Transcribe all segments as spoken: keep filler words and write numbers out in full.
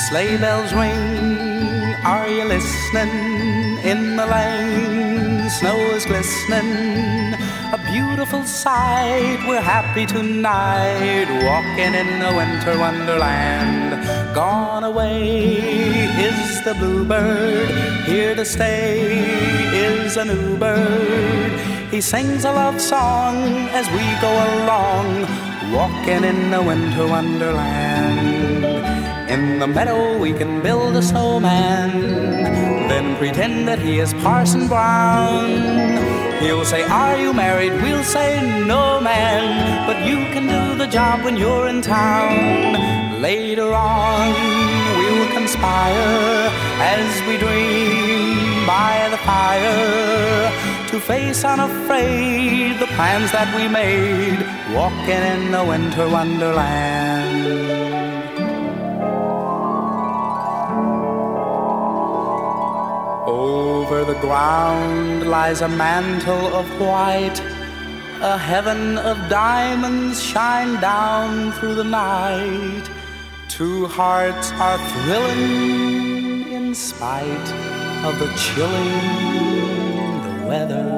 Sleigh bells ring, are you listening? In the lane, snow is glistening. A beautiful sight, we're happy tonight, walking in a winter wonderland. Gone away is the bluebird, here to stay is a new bird. He sings a love song as we go along, walking in a winter wonderland. In the meadow we can build a snowman, then pretend that he is Parson Brown. He'll say, are you married? We'll say, no man, but you can do the job when you're in town. Later on we'll conspire as we dream by the fire, to face unafraid the plans that we made, walking in a winter wonderland. Over the ground lies a mantle of white, a heaven of diamonds shine down through the night. Two hearts are thrilling in spite of the chilling the weather.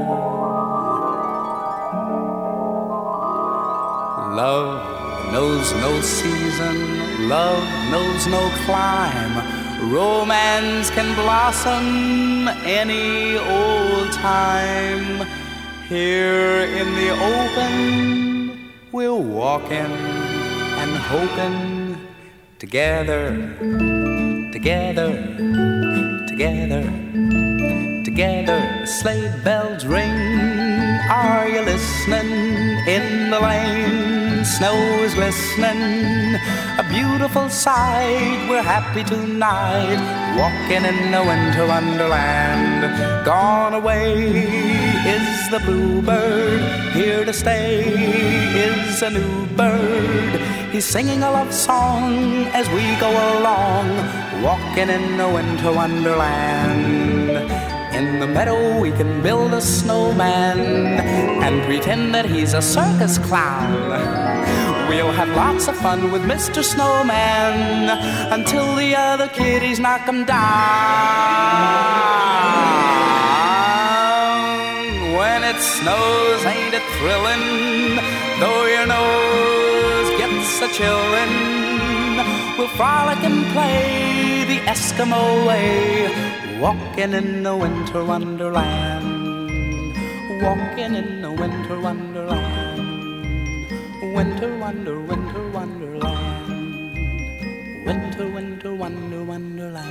Love knows no season, love knows no clime. Romance can blossom any old time. Here in the open, we're walking and hoping, together, together, together, together. Sleigh bells ring, are you listening? In the lane, snow is glistening. A beautiful sight, we're happy tonight, walking in a winter wonderland. Gone away is the bluebird, here to stay is a new bird. He's singing a love song as we go along, walking in a winter wonderland. In the meadow we can build a snowman and pretend that he's a circus clown. We'll have lots of fun with Mister Snowman until the other kiddies knock him down. When it snows, ain't it thrilling? Though your nose gets a chillin', we'll frolic and play the Eskimo way, walking in a winter wonderland, walking in a winter wonderland, winter wonder, winter wonderland, winter, winter, wonder, wonderland.